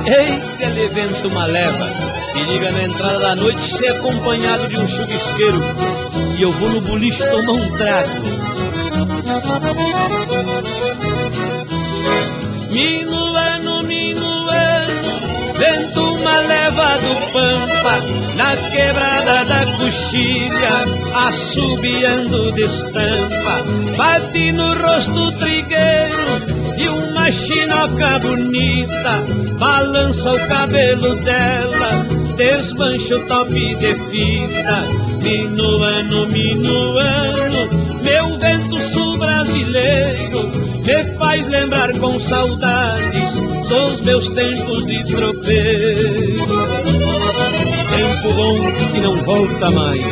Ei, que ele vento uma leva, que liga na entrada da noite ser acompanhado de um chuvisqueiro, e eu vou no boliche tomar um trago. Minuano, vento uma leva do pampa, na quebrada da coxilha, assobiando de estampa, bate no rosto trigueiro de uma chinoca bonita, balança o cabelo dela, desmancha o top de fita. Minuano, meu vento sul brasileiro, me faz lembrar com saudades dos meus tempos de tropeiro. Tempo bom que não volta mais.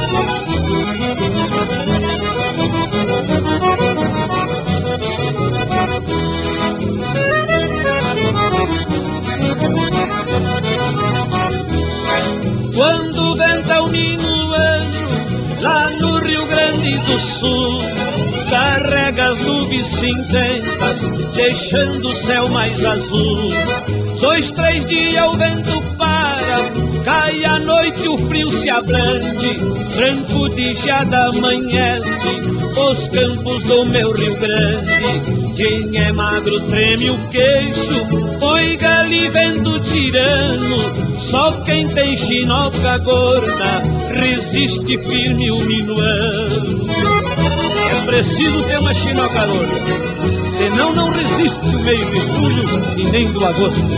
Quando venta o minuano, lá no Rio Grande do Sul, carrega as nuvens cinzentas, deixando o céu mais azul. 2, 3 dias o vento para, cai a noite, o frio se abrande, branco de geada amanhece os campos do meu Rio Grande. Quem é magro treme o queixo, foi gali vento tirano, só quem tem chinoca gorda resiste firme o minuano. É preciso ter uma chinoca gorda, senão não resiste o meio de julho e nem do agosto.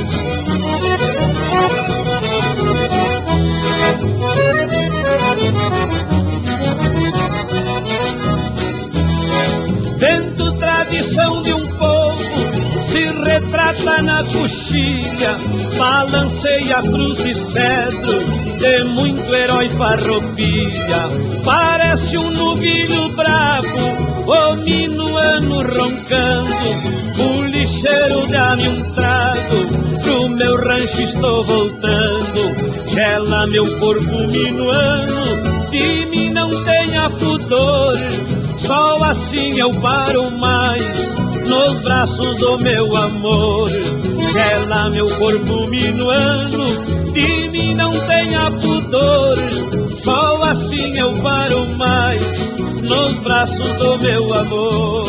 Vendo tradição de um povo, se retrata na coxilha, balanceia a cruz de cedro, de muito herói farroupilha. Parece um novilho bravo, o minuano roncando, o lixeiro dá-me um trago, pro meu rancho estou voltando. Gela meu corpo minuano, de mim não tenha pudor, só assim eu paro mais nos braços do meu amor. Gela meu corpo minuano, de mim não tenha pudor, só assim eu paro mais nos braços do meu amor.